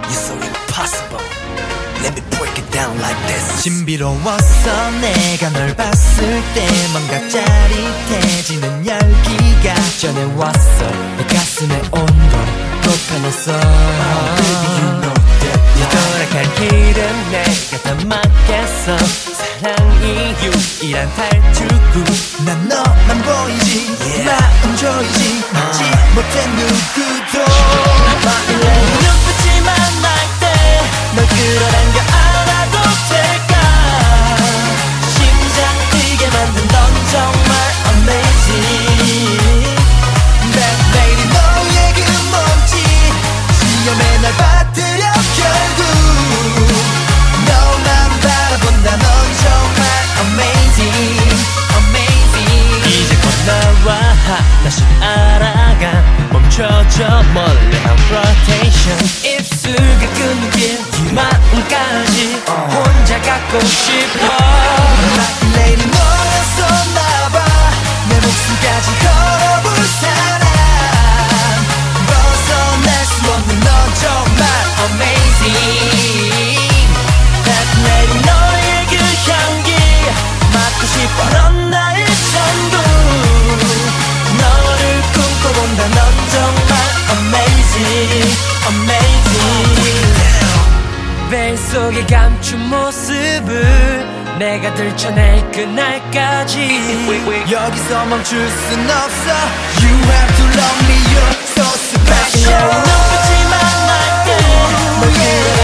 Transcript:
You're so impossible. Let me break it down like this. 신비로웠어 내가 널 봤을 때 뭔가 짜릿해지는 열기가 전해왔어 내 가슴의 온도 높여놨어 Baby you know that. 돌아갈 길은 내가 다 막겠어 사랑이 유일한 탈출구 난 너만 보이지 마음 조이지 알지 못해 누구도 눈빛이 만날 때 널 끌어당겨 안아도 될까 심장 뛰게 만든 넌 정말 amazing That lady 너의 그 몸짓 시험에 날 받들여 결국 너만 바라본다 넌 정말 amazing amazing 이제 곧 나와 다시 알아가 멈춰져 멀리 한 rotation 입술과 끊길 이 마음까지 혼자 갖고 싶어 Lucky lady 너였었나봐 내 목숨까지 걸어볼 사람 벗어날 수 없는 넌 정말 amazing That lady 너의 그 향기 맡고 싶어 넌 나의 전부 너를 꿈꿔본다 넌 정말 amazing amazing veil 속에 감춘 모습을 내가 들춰낼 그날까지 여기서 멈출 순 없어 You have to love me you're so special 눈빛이 만날 때널